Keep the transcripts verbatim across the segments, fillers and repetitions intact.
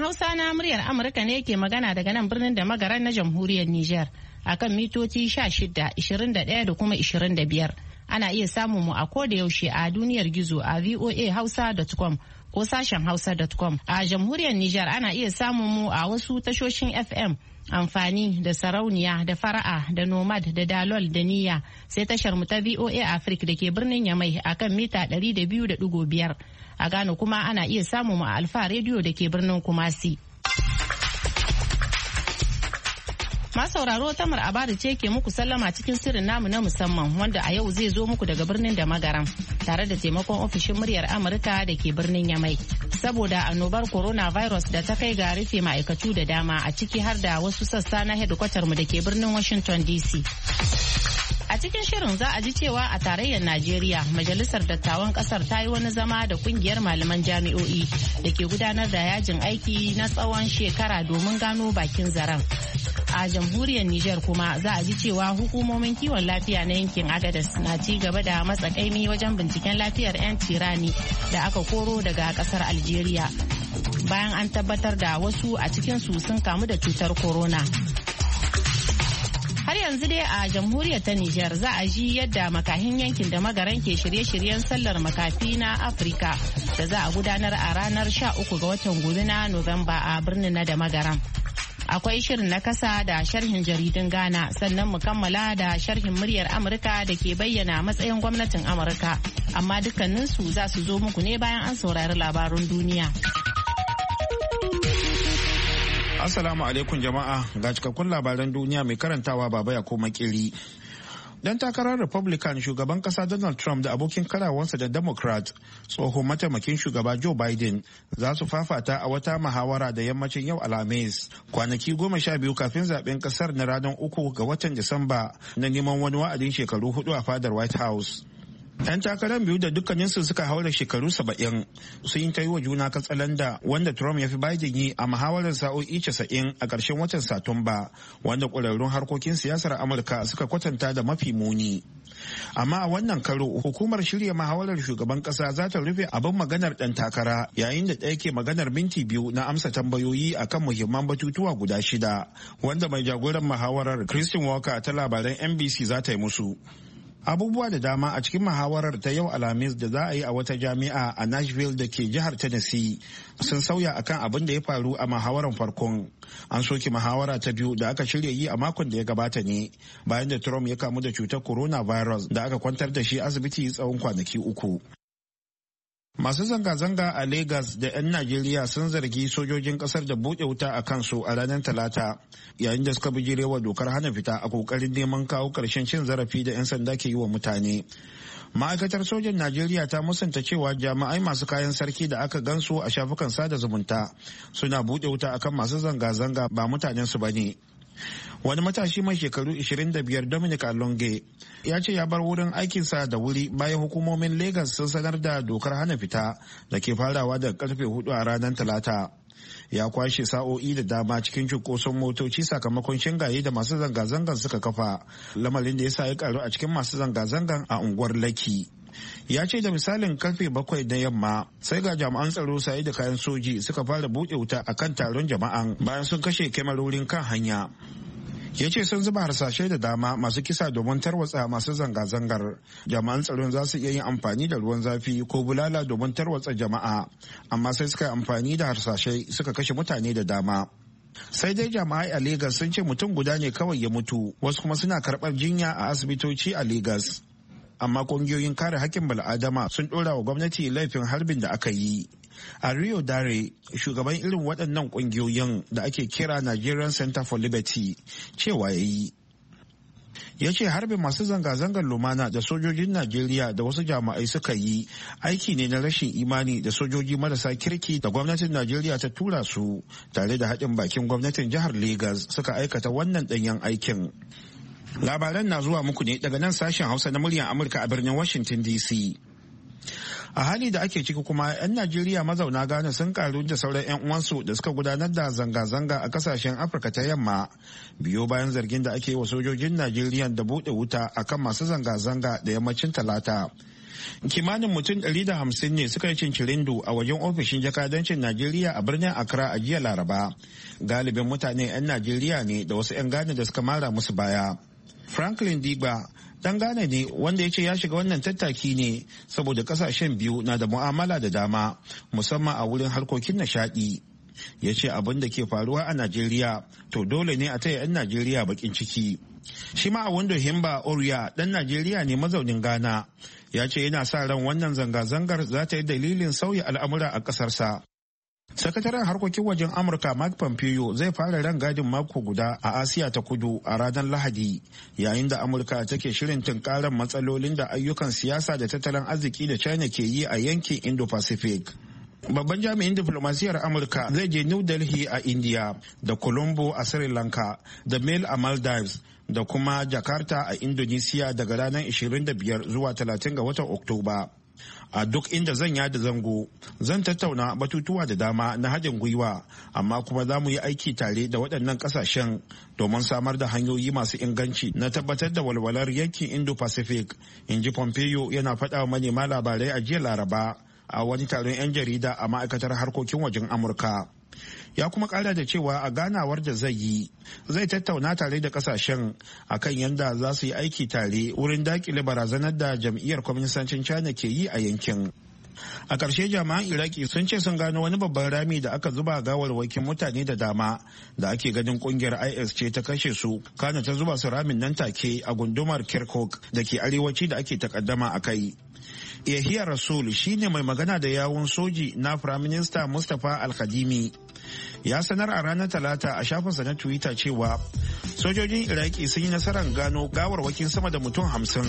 Hausa na muryar Amurka ne ke magana daga nan birnin da magaran na jamhuriyar Nijar akan mitoci sha shida, ishirin da ɗaya da kuma ishirin da biyar. Ana iya samun mu a koda yaushe a duniyar gizo a voa hausa dot com ko sashen hausa dot com. A jamhuriyar Nijar ana iya samun mu a wasu tashoshin F M amfani da sarauniya da fara'a da nomad da dalol da niyya sai tashar mu ta V O A Africa da ke birnin Yamai akan mita ɗari da biyu da ɗigo biyar. A Ghana kuma ana iya samun mu a Alfa Radio da ke birnin Kumasi. Masauraro Tamar Abari ce ke muku sallama cikin sirrin namu na musamman wanda a yau zai zo muku daga birnin da magaram tare da taimakon ofishin muryar Amurka da ke birnin Yamai. Saboda annobar coronavirus da ta kai ga rufe ma'aikatu da dama a ciki har da wasu sassa na hedikwatar mu da ke birnin Washington D C. A cikin shirin za a ji cewa a tarayyar Najeriya majalisar dattawan kasar ta yi wani zama da kungiyar malaman jami'o'i da ke gudanar da yajin aiki na tsawon shekara domin gano bakin zaren. A jamhuriyar Nijar kuma za a ji cewa hukumomin kiwon lafiya na yankin Agadez na ci gaba da matsakaimi wajen binciken lafiyar 'yan tirani da aka koro daga kasar Algeria bayan an tabbatar da wasu a cikinsu sun kamu da cutar corona. Har yanzu dai a jamhuriyar ta Nijar za a ji yadda makahin yankin da magaran ke shirye-shiryen sallar makafi na Afirka da za a gudanar a ranar sha uku ga watan gobe na Nuwamba a birnin na da magaran. Akwai shirin na kasa da sharhin jaridun Ghana sannan mu kammala da sharhin muryar Amurka da ke bayyana matsayin gwamnatin Amurka. Amma dukkaninsu za su zo muku ne bayan an saurari labarun duniya. Assalamu alaikum jama'a, ga cikakkun labaran duniya mai karantawa baba ya koma kiri. Dan takarar Republican shugaban kasa Donald Trump da abokin karawansa da Democrat tsohon mataimakin shugaba Joe Biden za su fafata a wata muhawara da yammacin yau Alhamis kwanaki goma sha biyu kafin zaben kasar na ranar uku ga watan Disamba na neman wani wa'adin shekaru hudu a fadar White House. 'Yan takarar biyu da dukkaninsu suka haura shekaru saba'in sun yi ta yi wa juna katsalanda wanda Trump ya fi Biden yi a muhawarar sa'o'i casa'in a ƙarshen watan Satumba wanda ƙwararrun harkokin siyasar Amurka suka kwatanta da mafi muni. Amma a wannan karo hukumar shirya muhawarar shugaban ƙasa za ta rufe abin maganar ɗan takara yayin da ɗaya ke maganar minti biyu na amsa tambayoyi akan muhimman batutuwa guda shida wanda mai jagoran muhawarar Christian Walker ta labaran N B C za ta yi musu. Abubuwa da dama a cikin muhawarar ta yau Alhamis da za a yi a wata jami'a a Nashville da ke jihar Tennessee sun sauya akan abin da ya faru a muhawarar farkon. An soke muhawara ta biyu da aka shirya yi a makon da ya gabata ne bayan da Trump ya kamu da cutar coronavirus da aka kwantar da shi asibiti tsawon kwanaki uku. Masu zanga-zanga a Lagos da 'yan Najeriya sun zargi sojojin kasar da buɗe wuta a kansu a ranar Talata yayin da suka bijirewa dokar hana fita a kokarin neman kawo ƙarshen cin zarafi da 'yan sanda ke yi wa mutane. Ma'aikatar sojan Najeriya ta musanta cewa jami'ai masu kayan sarki da aka gansu a shafukan sada zumunta suna buɗe wuta akan masu zanga-zanga ba mutanensu ba ne. Wani matashi mai shekaru ishirin da biyar Dominic Alonge ya ce ya bar wurin aikinsa da wuri bayan hukumomin Lagos sun sanar da dokar hana fita da ke farawa daga karfe hudu a ranar Talata. Ya kwashe sa'o'i da dama cikin cunkoson motoci sakamakon shingaye da masu zanga-zangan suka kafa, lamarin da ya sa ya karu a cikin masu zanga-zangan a unguwar Laki. Ya ce da misalin karfe bakwai na yamma sai ga jami'an tsaro saye da kayan soji suka fara buɗe wuta a kan taron jama'an bayan sun kashe kyamarorin kan hanya. Ya ce sun zuba harsashe da dama masu kisa domin tarwatsa masu zanga-zangar. Jami'an tsaron za su iya yin amfani da ruwan zafi ko bulala domin tarwatsa jama'a, amma sai suka yi amfani da harsashe suka kashe mutane da dama. Sai dai jama'ai a Legas sun ce mutum guda ne kawai ya mutu, wasu kuma suna karɓar jinya a asibitoci a Legas. Amma kungiyoyin kare hakkin bal'adama sun ɗora wa gwamnati laifin harbin da aka yi. A Rio Dare, shugaban irin waɗannan kungiyoyin da ake kira Nigerian Center for Liberty cewa ya yi. Ya ce harbin masu zanga-zangar lumana da sojojin Najeriya da wasu jami'ai suka yi aiki ne na rashin imani da sojoji marasa kirki da gwamnatin Najeriya ta tura su tare da haɗin bakin gwamnatin jihar Legas suka aikata wannan ɗanyen aikin. Labaran na zuwa muku ne daga nan sashen Hausa na muryar Amurka a birnin Washington D C. A hali da ake ciki kuma 'yan Najeriya mazauna Ghana sun karu da sauran 'yan uwansu da suka gudanar da zanga-zanga a kasashen Afirka ta yamma biyo bayan zargin da ake wa sojojin Najeriya da buɗe wuta akan masu zanga-zanga da yammacin Talata. Kimanin mutum ɗari da hamsin ne suka yi cincirindo a wajen ofishin jakadancin Najeriya a birnin Accra a jiya Laraba. Galibin mutane 'yan Najeriya ne da wasu 'yan Ghana da suka mara musu baya. Franklin Digba dan Ghana ne wanda ya ce ya shiga wannan tattaki ne saboda kasashen biyu na da mu'amala da dama, musamman a wurin harkokin nishaɗi. Ya ce abin da ke faruwa a Najeriya to dole ne a taya 'yan Najeriya bakin ciki. Shi ma a wando Himba Oriya dan Najeriya ne mazaunin Ghana. Ya ce yana sa ran wannan zanga-zangar za ta yi dalilin sauya al'amura a ƙasarsa. Sakataren harkokin wajen Amurka Mike Pompeo zai fara rangadin mako guda a Asiya ta kudu a ranar Lahadi, yayin da Amurka take shirin tunkarar matsalolin da ayyukan siyasa da tattalin arziki da China ke yi a yankin Indo-Pacific. Babban jami'in diplomasiyar Amurka zai je New Delhi a India da Colombo a Sri Lanka da Male a Maldives da kuma Jakarta a Indonesia daga ranar ishirin da biyar zuwa talatin ga watan Oktoba. A duk inda zan yada zango, zan tattauna batutuwa da dama na haɗin gwiwa, amma kuma za mu yi aiki tare da waɗannan ƙasashen domin samar da hanyoyi masu inganci na tabbatar da walwalar yankin Indo-Pacific, in ji Pompeo yana faɗa wa manema labarai a jiya Laraba a wani taron 'yan jarida a ma'aikatar harkokin wajen Amurka. Ya kuma kara da cewa a ganawar da zai yi zai tattauna tare da kasashen akan yadda za su yi aiki tare wurin dakile barazanar da jam'iyyar kwaminisancin China ke yi a yankin. A ƙarshe jami'an Iraki sun ce sun gano wani babban rami da aka zuba gawarwakin mutane da dama da ake ganin kungiyar I S ce ta kashe su, kana ta zuba su ramin nan take a gundumar Kirkuk da ke arewaci da ake takaddama a kai. Yahiya Rasul shine mai magana da yawun soji na Firaminista Mustapha Al-Khadimi. Ya sanar a ranar Talata a shafinsa na Twitter cewa sojojin Iraki sun yi nasarar gano gawarwakin sama da mutum hamsin.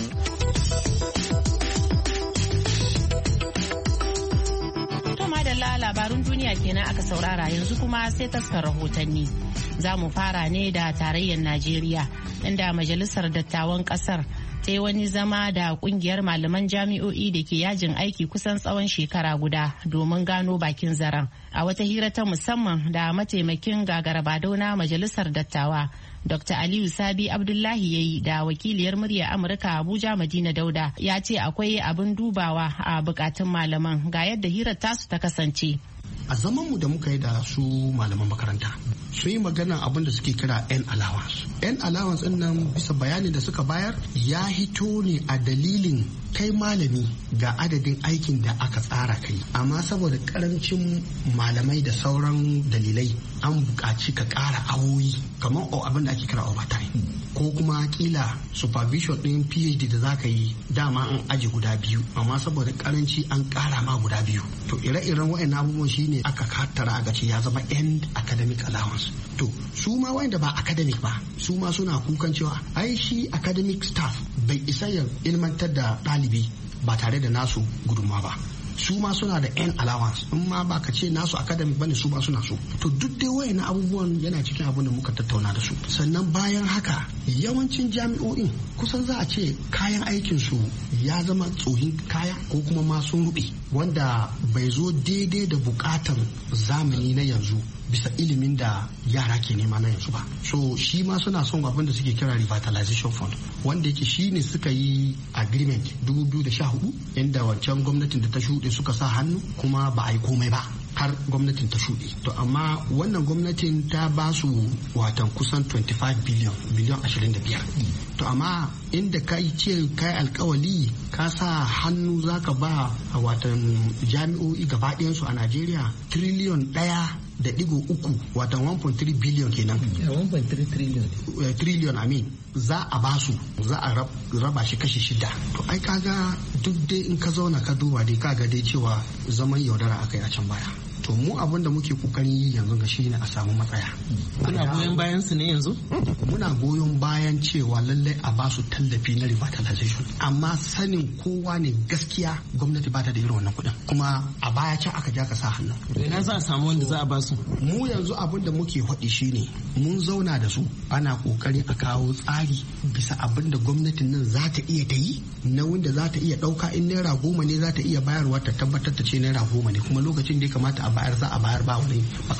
Madalla labarun duniya kenan aka saurara, yanzu kuma sai taskar rahotanni. Za mu fara ne da tarayyar Najeriya, inda Majalisar Dattawan Kasar ta yi wani zama da kungiyar malaman jami'o'i da ke yajin aiki kusan tsawon shekara guda domin gano bakin zaren. A wata hira ta musamman da mataimakin gagarabadau na Majalisar Dattawa Doctor Aliyu Sabi Abdullahi ya yi da wakiliyar murya Amurka Abuja Madina Dauda, ya ce akwai abin dubawa a bukatun malaman. Ga yadda hirar tasu ta kasance. A zamanmu da muka yi da su malaman makaranta sun yi magana abin da suke kira N allowance. N allowance din nan bisa bayanin da suka bayar ya hito ne a dalilin kai malami ga adadin aikin da aka tsara kai, amma saboda karancin malamai da sauran dalilai an buƙaci ka ƙara awoyi kamar abin da ake kira overtime, ko kuma kila supervision din PhD da za ka yi dama an aji guda biyu amma saboda karanci an ƙara ma guda biyu. To ire-iren wa'annan abubuwan shine aka kattara a ce ya zama end academic allowance. To su ma wanda ba academic ba su ma suna kukan cewa ai shi academic staff bai isa ya ilmantar da ɗalibi ba tare da nasu gudunmawa ba. Su ma suna da n allowance, in ma ba ka ce nasu academic bane su ma suna so. To duk dai wayan abubuwan yana cikin abin da muka tattauna da su. Sannan bayan haka yawancin jami'o'in kusan za a ce kayan aikin su ya zama tsohin kaya ko kuma ma sun rube, wanda bai zo daidai da bukatan zamani na yanzu bisa ilimin da yara ke nema na yanzu ba. So shi ma suna son abin da suke kira revitalization fund, wanda yake shi ne suka yi agreement dubu biyu da sha hudu inda wancan gwamnatin da ta shuɗe suka sa hannu kuma ba a yi komai ba har gwamnatin ta shuɗe. To amma wannan gwamnatin ta ba su watan kusan twenty-five billion biliyan ashirin da biyar. To amma inda ka yi ce kai alkawali ka sa hannu zaka ba a watan jami'o'i gaba ɗayansu a Najeriya triliyon ɗaya da digo uku watan one point three billion kenan. one point three trillion. Uh, trillion I mean za a basu za a rab, raba shi kashi shida. To ai kaga duk dai in ka zauna ka duba dai kaga dai cewa zaman yaudara akai a can baya. To mu abin da muke kokarin yi yanzu ga shine a samu matsaya. Kuna goyon bayan su ne yanzu? Muna goyon bayan cewa lallai a basu tallafi na revitalization, amma sanin kowa ne gaskiya gwamnati ba ta da irin wannan kuɗin, kuma a baya can aka ja ka sa hannu. Ina za a samu wanda za a basu? Mu yanzu abin da muke faɗi shine mun zauna da su ana kokari a kawo tsari bisa abin da gwamnatin nan za ta iya ta yi, nauyin da za ta iya ɗauka. In naira goma ne za ta iya bayarwa ta tabbatar ta ce naira goma ne, kuma lokacin da ya kamata a bayar za a bayar ba wani matsala.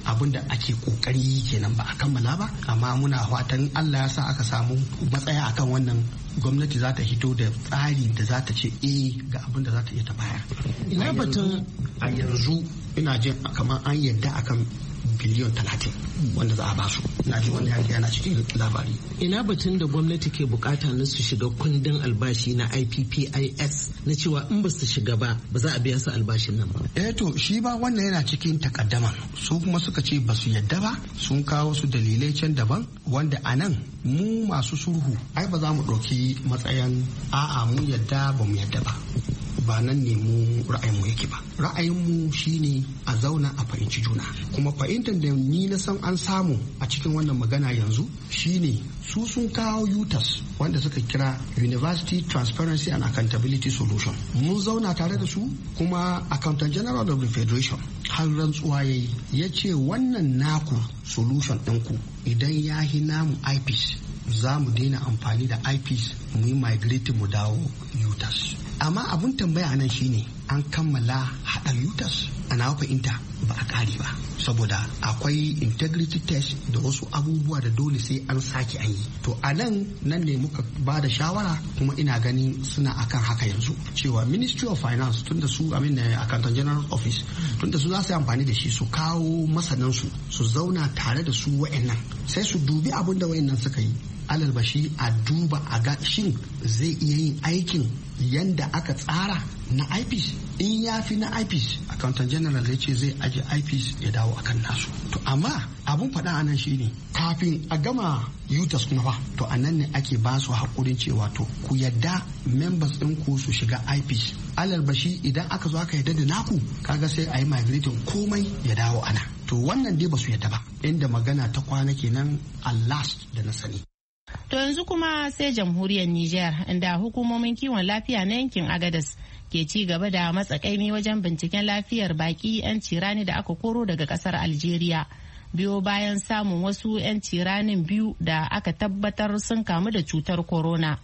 abin da ake kokari kenan ba a kammala ba, amma muna fatan Allah ya sa aka samu matsaya akan wannan, gwamnati za ta hito da tsari da za ta ce eh ga abin da za ta iya ta bayar. Ina batun a yanzu ina jin kamar an yadda akan biliyon talatin wanda za a basu, na ji wani yanki yana cikin labari. Ina batun da gwamnati ke bukata na su shiga kundin albashi na I P P I S na cewa in ba su shiga ba ba za a biya su albashin nan ba. Eh to shi ba wannan yana cikin takaddama, su kuma suka ce ba su yadda ba, sun kawo su dalilai can daban wanda a nan mu masu sulhu ai ba za mu ɗauki matsayin a'a mu yadda ba mu yadda ba. Ba nan ne mu ra'ayinmu yake ba. Ra'ayinmu shine a zauna a fahimci juna, kuma fahimtar da ni na san an samu a cikin wannan magana yanzu shine su sun kawo U T A S wanda suka kira University Transparency and Accountability Solution. Mun zauna tare da su, kuma Accountant General of the Federation har rantsuwa yayi ya ce wannan naku solution ɗinku idan ya hi namu I P S za mu daina amfani da I P S mu yi migrate mu dawo U T A S. Amma abun tambaya nan shine an kammala haɗa U T A S a nawa fahimta ba a ƙare ba, saboda akwai integrity test da wasu abubuwa da dole sai an sake an yi. To a nan nan ne muka ba da shawara, kuma ina ganin suna akan haka yanzu, cewa Ministry of Finance tunda su amin Accountant General Office tunda su za su yi amfani da shi su kawo masanansu su zauna tare da su wa'annan, sai su dubi abin da wa'annan suka yi, alal bashi a duba a ga shin zai iya yin aikin yanda aka tsara na I P S. In ya fi na I P S, Accountant General ya ce zai aje I P S ya dawo akan nasu. To amma abun faɗa a nan shine kafin a gama U T A S kuma fa, to a nan ne ake ba su haƙurin cewa to ku yadda members ɗin ku su shiga I P S. Alal bashi idan aka zo aka yadda da naku, kaga sai a yi migrating komai ya dawo ana. To wannan dai ba su yadda ba, inda magana ta kwana kenan a last da na sani. To yanzu kuma sai jamhuriyar Nijar, inda hukumomin kiwon lafiya na yankin Agadas ke ci gaba da matsakaimi wajen binciken lafiyar baki 'yan cirani da aka koro daga kasar Algeria. Biyo bayan samun wasu 'yan ciranin biyu da aka tabbatar sun kamu da cutar corona.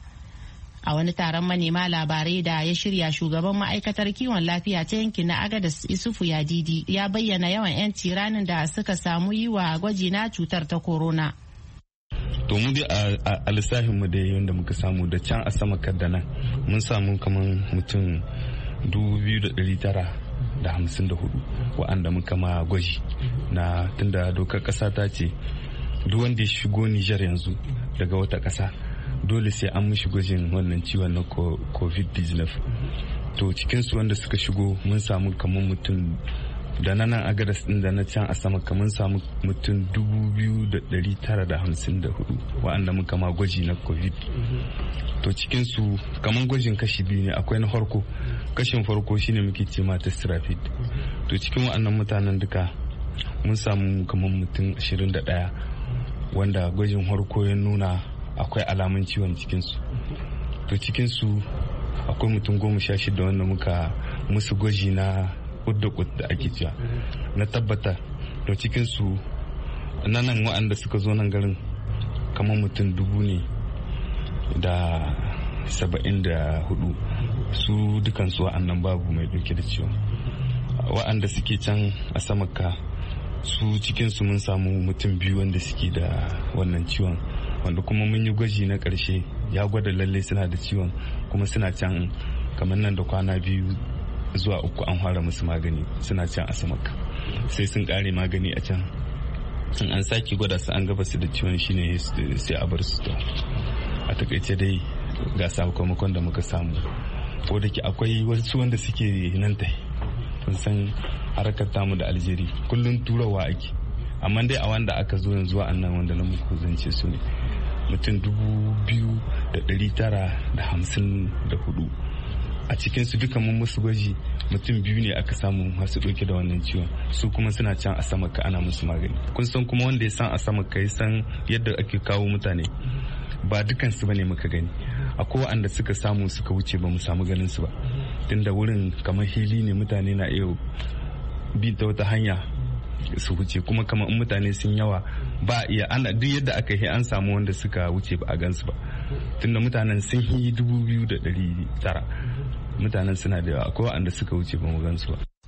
A wani taron manema labarai da ya shirya, shugaban ma'aikatar kiwon lafiya ta yankin na Agadas Isufu Yadidi ya bayyana yawan 'yan ciranin da suka samu yi wa gwaji na cutar ta corona. To mu dai a lissafin mu da yanda muka samu da can a sama kadda nan mun samu kaman mutum dubu biyu da ɗari tara da hamsin da hudu wa'anda muka ma gwaji na, tunda dokar ƙasa ta ce duk wanda ya shigo Nijar yanzu daga wata ƙasa dole sai an mishi gwajin wannan ciwon na covid nineteen. To cikinsu wanda suka shigo mun samu kaman mutum da na nan Agadas din da na can a sama kamar samu mutum dubu biyu da ɗari tara da hamsin da hudu wa'anda muka ma gwaji na covid. To cikin su kamar gwajin kashi biyu ne, akwai na farko, kashin farko shine muke ce ma test rapid. To cikin wa'annan mutanen duka mun samu kamar mutum ashirin da ɗaya wanda gwajin farko ya nuna akwai alamun ciwon cikin su. To cikin su akwai mutum goma sha shida wanda muka musu gwaji na kudda kudda ake cewa na tabbata. To cikin su nan wa'anda suka zo nan garin kamar mutum dubu ne da saba'in da hudu, su dukansu wa'annan babu mai dauke da ciwon. Wa'anda suke can a samaka su cikinsu mun samu mutum biyu wanda suke da wannan ciwon, wanda kuma mun yi gwaji na karshe ya gwada lalle suna da ciwon, kuma suna can kamar nan da kwana biyu zuwa uku an fara musu magani, suna can a samaka sai sun kare magani a can, in an sake gwada su an gaba su da ciwon shine sai a bar su. A takaice dai ga sakamakon da muka samu, ko da ke akwai wasu wanda suke nan tai, kun san harkar tamu da Algeria kullum turawa ake, amma dai a wanda aka zo yanzu a nan wanda na muku zance su ne mutum dubu biyu da ɗari tara da hamsin da hudu. A cikinsu duka mun musu gwaji mutum biyu ne aka samu masu ɗauke da wannan ciwon, su kuma suna can a sama ka ana musu magani. Kun san kuma wanda ya san a sama ka ya san yadda ake kawo mutane, ba dukansu bane muka gani, akwai wanda suka samu suka wuce ba mu samu ganin su ba, tunda wurin kamar hili ne, mutane na iya bi ta wata hanya su wuce, kuma kamar in mutane sun yawa ba iya ana duk yadda aka yi an samu wanda suka wuce ba a gansu ba, tunda mutanen sun yi dubu biyu da ɗari tara, mutanen suna da yawa, akwai wanda suka wuce ba mu gansu ba.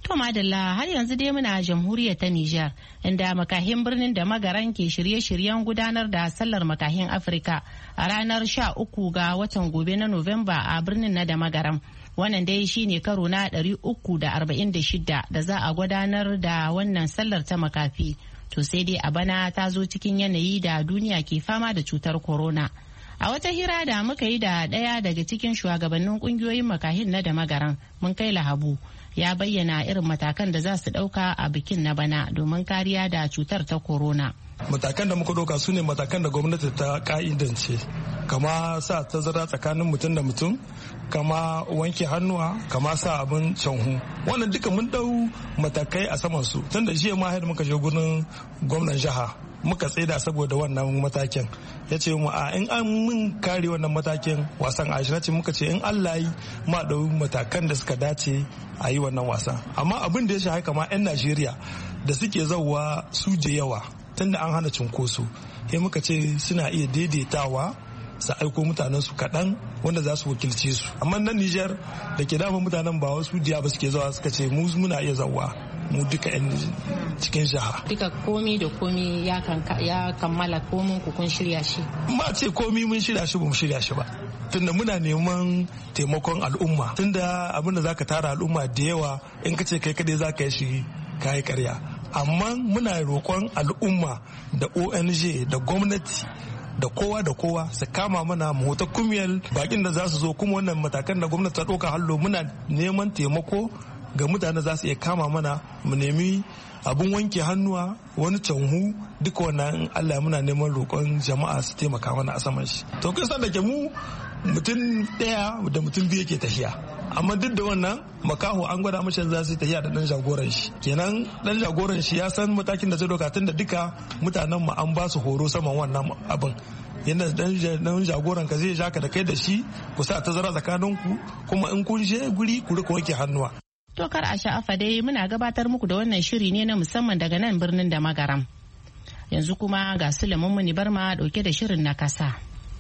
To madalla har yanzu dai muna jamhuriyar ta Nijar inda makahin birnin da magaran ke shirye-shiryen gudanar da sallar makahin Afirka a ranar sha uku ga watan gobe na Nuwamba a birnin na da magaran. Wannan dai shine karo na ɗari uku da arba'in da shida da za a gudanar da wannan sallar ta makafi. To sai dai a bana ta zo cikin yanayi da duniya ke fama da cutar corona. A wata hira da muka yi da ɗaya daga cikin shugabannin ƙungiyoyin makahin na da magaran mun kai lahabu ya bayyana irin matakan da za su ɗauka a bikin na bana domin kariya da cutar ta corona. Matakan da muka ɗauka su ne matakan da gwamnati ta ka'idance, kama sa tazara tsakanin mutum da mutum, kama wanke hannuwa, kama sa abin canhu. Wannan duka mun ɗau matakai a saman su. Tun da jiya ma da muka je gurin gwamnan jiha muka tsaida saboda wannan matakin. Ya ce mu a in an mun kare wannan matakin wasan a ce muka ce in Allah yi ma ɗau matakan da suka dace a yi wannan wasan. Amma abin da ya shafi kama 'yan Najeriya da suke zauwa su da yawa tunda an hana cunkoso, sai muka ce suna iya daidaitawa su aiko mutanen su kaɗan wanda za su wakilce su. Amma nan Nijar da ke dama mutanen ba wasu jiya ba suke zawa suka ce mu muna iya zawa mu duka 'yan cikin jiha. Duka komi da komi ya kammala komin ku kun shirya shi? Ma ce komi mun shirya shi ba mu shirya shi ba. Tunda muna neman taimakon al'umma. Tunda abinda za ka tara al'umma da yawa in ka ce kai kadai za ka yi shi ka yi karya. Amma muna roƙon al'umma da O N G da gwamnati da kowa da kowa su kama mana mota kumiyar bakin da za su zo, kuma wannan matakan da gwamnati ta ɗauka hallo muna neman taimako ga mutane za su iya kama mana mu nemi abun wanke hannuwa, wani canhu, duka wannan Allah muna neman roƙon jama'a su taimaka mana a saman shi. To kun san da ke mu mutum ɗaya da mutum biyu ke tafiya, amma duk da wannan makaho an gwada mashi za su tafiya da dan jagoran shi. Kenan dan jagoran shi ya san matakin da zai doka, tun da duka mutanen mu an ba su horo saman wannan abin. Yanda dan jagoran ka zai ja ka da kai da shi ku sa tazara tsakanin ku, kuma in kun je guri ku rika wanke hannuwa. To kar a sha'afa dai muna gabatar muku da wannan shiri ne na musamman daga nan birnin da magaram. Yanzu kuma ga Sulaiman Muni Barma dauke da shirin na kasa.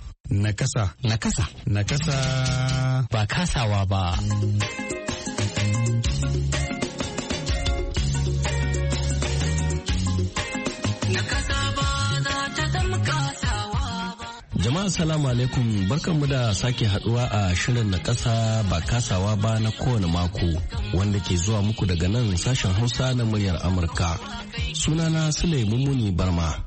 Nakasa. Nakasa. Nakasa. Ba kasawa ba. Jama'a salamu alaikum, barkanmu da sake haduwa a shirin na kasa ba kasawa ba na kowane mako wanda ke zuwa muku daga nan sashen Hausa na muryar Amurka. Sunana Sulaiman Muni Barma.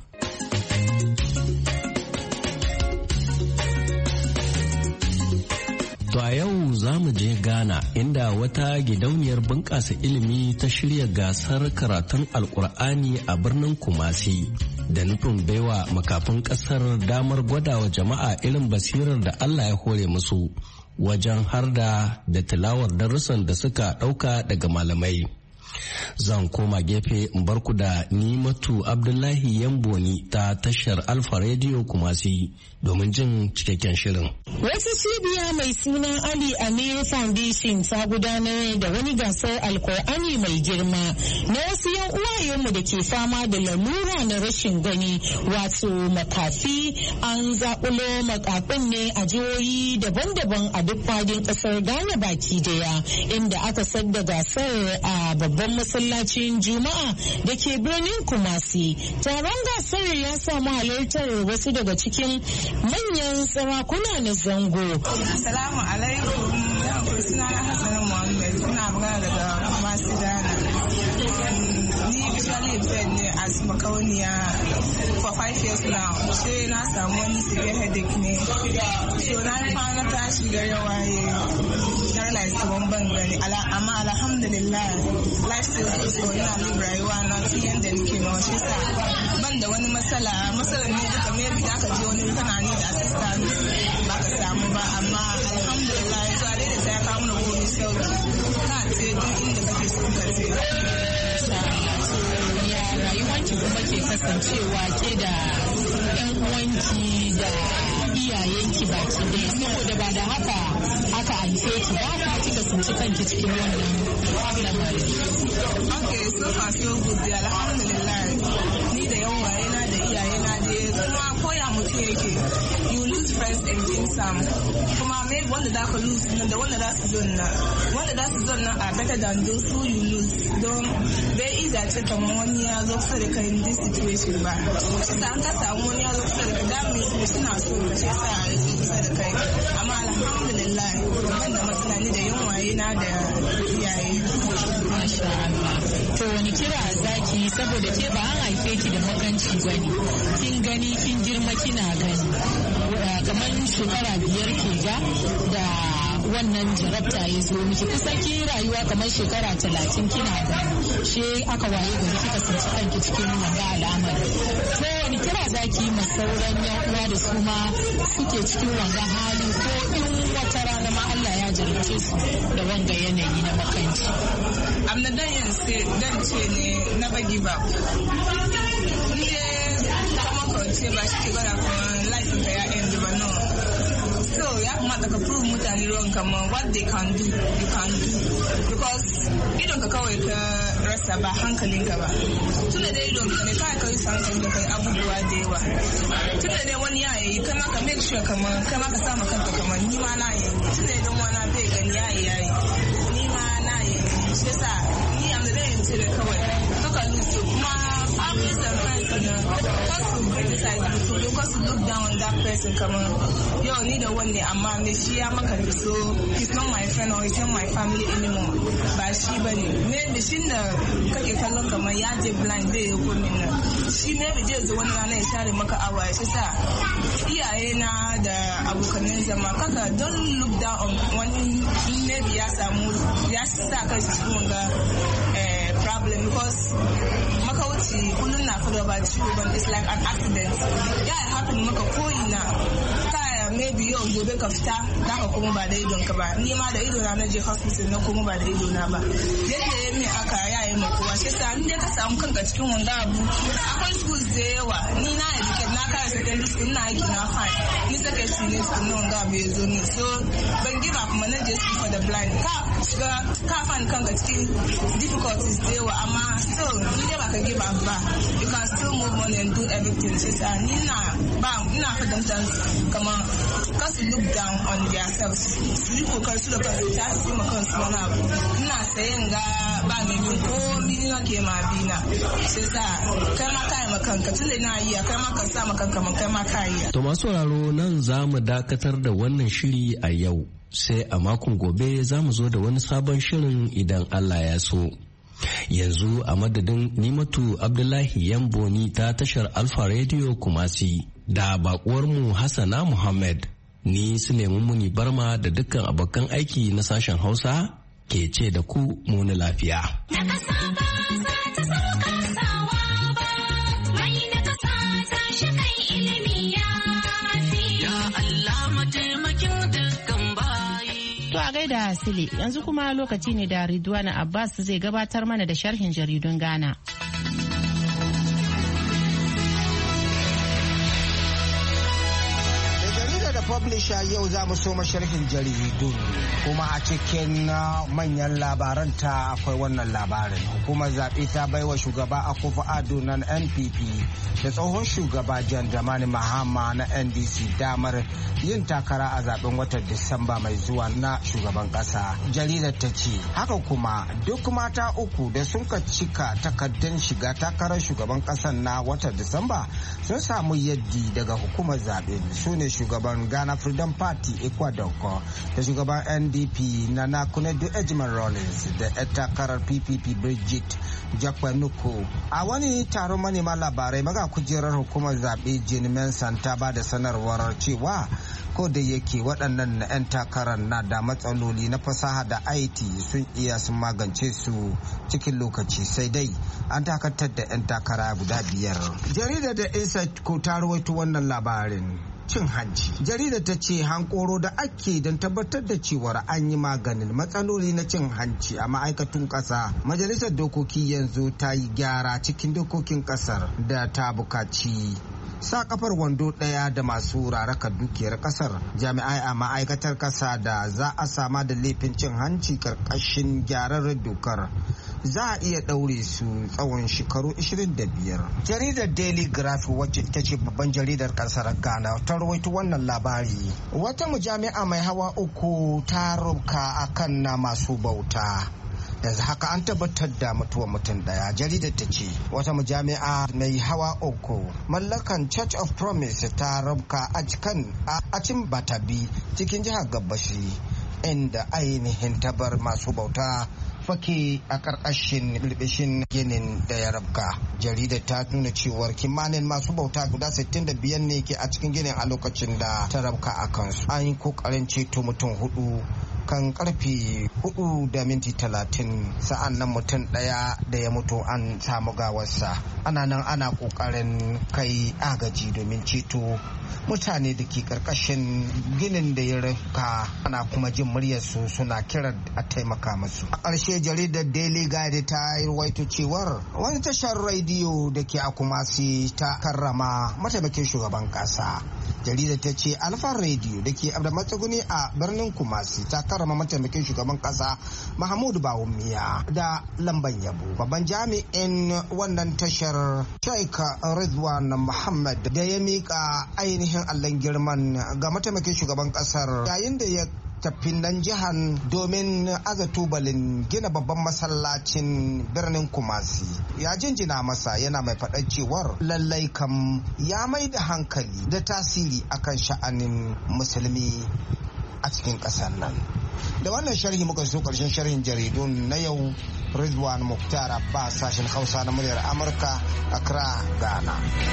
To a yau za mu je Ghana inda wata gidauniyar bunƙasa ilimi ta shirya gasar karatun Alƙur'ani a birnin Kumasi da nufin baiwa makafin ƙasar damar gwadawa jama'a irin basirar da Allah ya hore musu wajen harda da tilawar darussan da suka ɗauka daga malamai. Zan koma gefe in barku da Nimatu Abdullahi Yamboni ta tashar Alfa Radio Kumasi domin jin cikakken shirin. Wasu cibiya mai suna Ali Amir Foundation ta gudanar da wani gasar Alkur'ani mai girma na wasu yan uwayenmu da ke fama da lalura na rashin gani wato makafi. An zaƙulo makafin ne a jihohi daban-daban a duk fadin ƙasar Ghana baki daya, inda aka sadda gasar a babban masallacin Juma'a da ke birnin Kumasi. Taron gasar ya samu halartar wasu daga cikin manyan sarakuna na zango. Assalamu alaikum. Suna na Hassan Muhammad. Suna magana daga Kumasi Ghana. Ni visually impaired ne as makauniya for five years now. Sai na samu wani severe headache ne. So na fara tashi gari waye. Na realize kaman ban gani. Amma alhamdulillah life still goes on. Ina live rayuwa na cikin da nake ma shi sa ban da wani matsala. Matsalar ne duka maybe da aka je wani kana ni da assistant ba ka samu ba, amma alhamdulillah yanzu a daidai ta ya kawo mana gobe sauki. Ka ce duk inda kake so ka ce. Ya rayuwanki kuma ke kasancewa ke da yan uwanki da iyayenki baki ɗaya, saboda ba da haka aka haife ki ba ka kika tsinci kanki cikin wannan lamarin. Okay, so far so good, alhamdulillah. Ni da yan wayena da iyayena da kuma koya mutum yake. You lose friends and things samu kuma maybe wanda da ka lose nan da wanda da su zo nan wanda da su zo nan are better than those who you lose don bai iza ce kamar wani ya zo kusa da kai in this situation ba shi sa an ka samu wani ya zo kusa da kai da mai suna so ka shi sa ya zo kusa da kai amma alhamdulillah ban da matsala ni da yin waye na da iyaye masha Allah to wani kira zaki saboda ke ba an haife ki da makanci bane kin gani kin girma kina gani kamar shekara biyar ke ga da wannan jarabta ya zo miki kusan ki rayuwa kamar shekara talatin kina gani she aka waye gari kika tsinci kanki cikin wanda al'amari to wani kira zaki ma sauran yan uwa da su ma suke cikin wanga hali ko in wata rana ma Allah ya jarabce su da wanga yanayi na makanci amna dan yan sai dan ce ne na bagi ba ne kuma ko ce ba shi ba kuma life ka ya end ba no so ya kamata ka prove mutane ruwan kamar what they can do you can do because idon ka kawai ka rasa ba hankalinka ba tunda dai idon ka ne kai ka yi hankali da kai abubuwa da yawa tunda dai wani ya yi kai ma ka make sure kamar kai ma ka sa kanka kamar ni ma na yi tunda idan wani bai gani yayi yayi ni ma na yi shi sa ni am da dai ce da kawai duka lusu kuma families and friends na cause to criticize people because to look down on that person kamar yo ni da wani amma me shi ya maka da so he's not my friend or he's not my family anymore ba shi bane maybe shin da kake kallon kamar ya je blind bai yi komin nan shi maybe zai zo wani rana ya share maka awa ya sa iyaye na da abokanin zama kaka don't look down on wani maybe ya samu ya sa kai cikin wanga problem because makauci kullum na fada ba ciwo ban it's like an accident ya happen maka ko'ina kaya maybe yau gobe ka fita naka kuma ba da idon ka ba ni ma da ido na je hospital na kuma ba da ido na ba yadda ya mai aka ya yi makuwa shi sa in dai ka samu kanka cikin wanda abu akwai schools da yawa ni na educate na kara secondary school na aiki na fine ni secondary ne school na wanda abu ya zo ni so ban give up mana je school for the blind ka shiga ka fan kanka cikin difficulties da yawa amma still in dai baka give up ba you can still move on and do everything shi sa ni na ba ina fada mutane kamar kasu look down on themselves su yi kokar su da kansu ta su ma kansu wani abu ina sayan ga ba mai bin ko na ke ma bina sai sa kai ma kai ma kanka tunda na yi kai ma ka sa ma kanka man kai ma kai to masu sauraro nan za mu dakatar da wannan shiri a yau sai a makon gobe za mu zo da wani sabon shirin idan Allah ya so. Yanzu a madadin Nimatu Abdullahi Yamboni ta tashar Alfa Radio Kumasi da bakuwarmu Hassana Muhammad ni Suleiman Muni Barma da dukkan abokan aiki na sashen Hausa ke ce da ku muni lafiya. Da Sile yanzu kuma lokaci ne da Ridwana Abbas zai gabatar mana da sharhin jaridun Ghana. Publisher yau za mu so sharhin jaridun kuma a cikin manyan labaranta akwai wannan labarin hukumar zaɓe ta baiwa shugaba Akufo-Addo na N P P da tsohon shugaba John Dramani Mahama na N D C damar yin takara a zaben watan Disamba mai zuwa na shugaban ƙasa. Jaridar ta ce haka kuma duk mata uku da sun ka cika takardun shiga takarar shugaban ƙasar na watan Disamba sun samu yaddi daga hukumar zaɓe su ne shugaban Ghana Freedom Party Ecuador da shugaban N D P na Nakunedu Ejman Rawlings da 'yar takarar P P P Bridget Jakwanuko. A wani taron manema labarai maga kujerar hukumar zaɓe Jane Mensan ta ba da sanarwar cewa ko da yake waɗannan na 'yan takarar na da matsaloli na fasaha da I T sun iya sun magance su cikin lokaci sai dai an dakatar da 'yan takara guda biyar. Jaridar da Insight ko ta rawaito wannan labarin. Cin hanci. Jaridar ta ce hankoro da ake don tabbatar da cewar an yi maganin matsaloli na cin hanci a ma'aikatun ƙasa. Majalisar dokoki yanzu ta yi gyara cikin dokokin ƙasar da ta bukaci sa kafar wando ɗaya da masu raraka dukiyar ƙasar. Jami'ai a ma'aikatar ƙasa da za a sama da laifin cin hanci karkashin gyararren dokar za a iya ɗaure su tsawon shekaru ishirin da biyar. Jaridar Daily Graphic wacce ita ce babban jaridar ƙasar Ghana ta rawaito wannan labari. Wata mujami'a mai hawa uku ta rubuka akan na masu bauta. Yanzu haka an tabbatar da mutuwar mutum daya. Jaridar ta ce wata mujami'a mai hawa uku mallakan Church of Promise ta rabka a cikin a cin Batabi cikin jihar Gabashi, inda ainihin tabar masu bauta fake a ƙarƙashin bilbishin ginin da ya rabka. Jaridar ta nuna cewar kimanin masu bauta guda sittin da biyar ne ke a cikin ginin a lokacin da ta rabka a kansu. An yi kokarin ceto mutum hudu kan karfe hudu da minti talatin, sa'an nan mutum daya da ya mutu an samu gawarsa. Ana nan ana kokarin kai agaji domin ceto mutane da ke karkashin ginin da ya rafka. Ana kuma jin muryarsu suna kira a taimaka musu. A ƙarshe jaridar Daily Guide ta rawaito cewar wani tashar rediyo da ke a Kumasi ta karrama mataimakin shugaban ƙasa. Jaridar ta ce Alfa Radio da ke da matsuguni a birnin Kumasi ta karrama mataimakin shugaban kasa Mahmudu Bawumia da lamban yabo. Babban jami'in wannan tashar Sheikh Ridwan Muhammad da ya mika ainihin allon girman ga mataimakin shugaban kasar yayin da ya tafi nan jihar domin aza tubalin gina babban masallacin birnin Kumasi. Ya jinjina masa yana mai faɗar cewar lallai kam ya mai da hankali da tasiri akan sha'anin musulmi a cikin ƙasar nan. Da wannan sharhi muka so ƙarshen sharhin jaridun na yau. Ridwan Mukhtar Abbas, sashen Hausa na muryar Amurka, Accra, Ghana.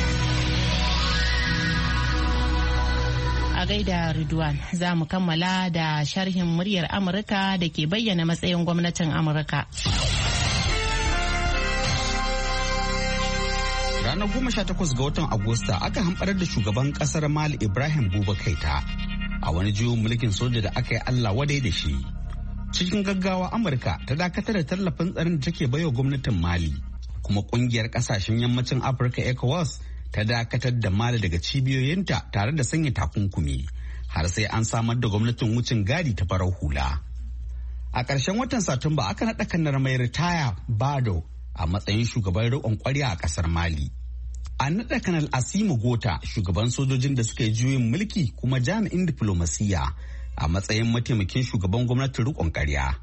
A gaida Ridwan, za mu kammala da sharhin muryar Amurka da ke bayyana matsayin gwamnatin Amurka. Ranar goma sha takwas ga watan Agusta aka hamɓarar da shugaban ƙasar Mali Ibrahim Boubacar Keita a wani juyin mulkin soja da aka yi Allah wadai da shi. Cikin gaggawa Amurka ta dakatar da tallafin tsaron da take baiwa gwamnatin Mali, kuma kungiyar kasashen yammacin Afirka ECOWAS ta dakatar da Mali daga cibiyoyinta tare da sanya takunkumi har sai an samar da gwamnatin wucin gadi ta farar hula. A ƙarshen watan Satumba aka naɗa kanar mai ritaya Bado a matsayin shugaban riƙon ƙwarya a ƙasar Mali. An naɗa kanal Asimu Gota shugaban sojojin da suka yi juyin mulki kuma jami'in diflomasiyya a matsayin mataimakin shugaban gwamnatin riƙon ƙarya.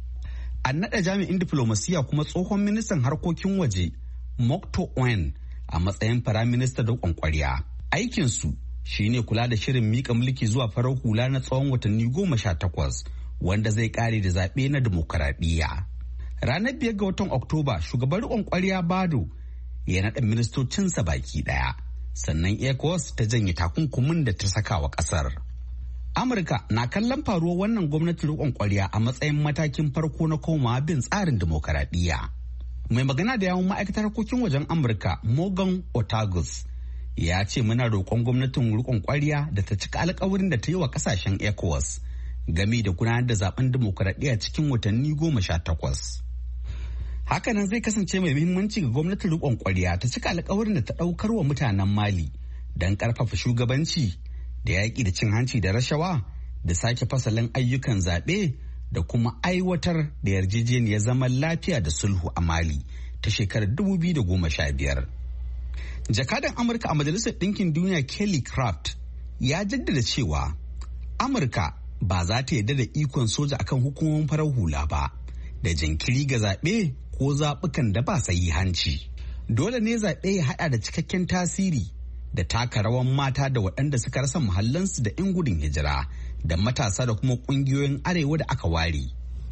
An naɗa jami'in diflomasiyya kuma tsohon ministan harkokin waje Mokto Owen a matsayin firaministan riƙon ƙwarya. Aikinsu shine kula da shirin miƙa mulki zuwa farar hula na tsawon watanni goma sha takwas wanda zai ƙare da zaɓe na dimokuraɗiyya. Ranar biyar ga watan Oktoba shugaban riƙon ƙwarya Bado ya naɗa ministocinsa baki ɗaya, sannan ECOWAS ta janye takunkumin da ta saka wa ƙasar. Amurka na kallon faruwar wannan gwamnatin riƙon ƙwarya a matsayin matakin farko na komawa bin tsarin dimokuraɗiyya. Mai magana da yawun ma'aikatar harkokin wajen Amurka Morgan Otagus ya ce muna roƙon gwamnatin riƙon ƙwarya da ta cika alƙawarin da ta yi wa ƙasashen ECOWAS game da gudanar da zaben dimokuraɗiyya cikin watanni goma sha takwas. Hakanan zai kasance mai muhimmanci ga gwamnatin riƙon ƙwarya ta cika alƙawarin da ta ɗaukar wa mutanen Mali don ƙarfafa shugabanci da yaƙi da cin hanci da rashawa da sake fasalin ayyukan zaɓe da kuma aiwatar da yarjejeniyar zaman lafiya da sulhu a Mali ta shekarar dubu biyu da goma sha biyar. Jakadan Amurka a Majalisar Ɗinkin Duniya Kelly Craft ya jaddada cewa Amurka ba za ta yarda da ikon soja akan hukumomin farar hula ba da jinkiri ga zaɓe ko zaɓukan da ba hanci. Dole ne zaɓe ya haɗa da cikakken tasiri da taka rawan mata da waɗanda suka rasa muhallansu da 'yan gudun hijira da matasa da kuma ƙungiyoyin arewa da aka ware.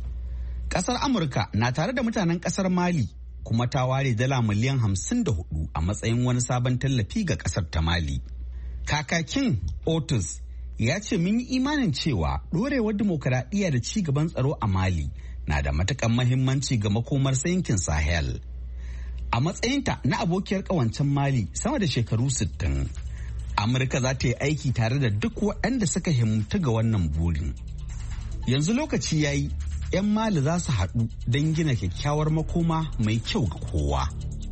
Ƙasar Amurka na tare da mutanen ƙasar Mali kuma ta ware dala miliyan hamsin da hudu a matsayin wani sabon tallafi ga ƙasar ta Mali. Kakakin Otis ya ce mun yi imanin cewa ɗorewar dimokuraɗiyya da ci gaban tsaro a Mali na da matuƙar mahimmanci ga makomar yankin Sahel. A matsayinta na abokiyar ƙawancen Mali sama da shekaru sittin, Amurka za ta yi aiki tare da duk waɗanda suka himmatu ga wannan burin. Yanzu lokaci ya yi 'yan Mali za su haɗu don gina kyakkyawar makoma mai kyau ga kowa.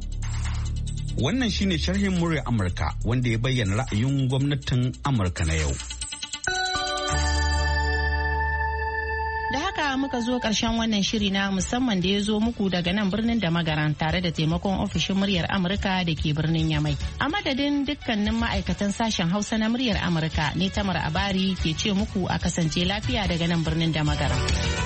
Wannan shine sharhin murya Amurka wanda ya bayyana ra'ayin gwamnatin Amurka na yau. Da haka muka zo ƙarshen wannan shiri na musamman da ya zo muku daga nan birnin da magaran tare da taimakon ofishin muryar Amurka da ke birnin Yamai. A madadin dukkanin ma'aikatan sashen Hausa na muryar Amurka ne Tamar Abari ke ce muku a kasance lafiya daga nan birnin da magaran.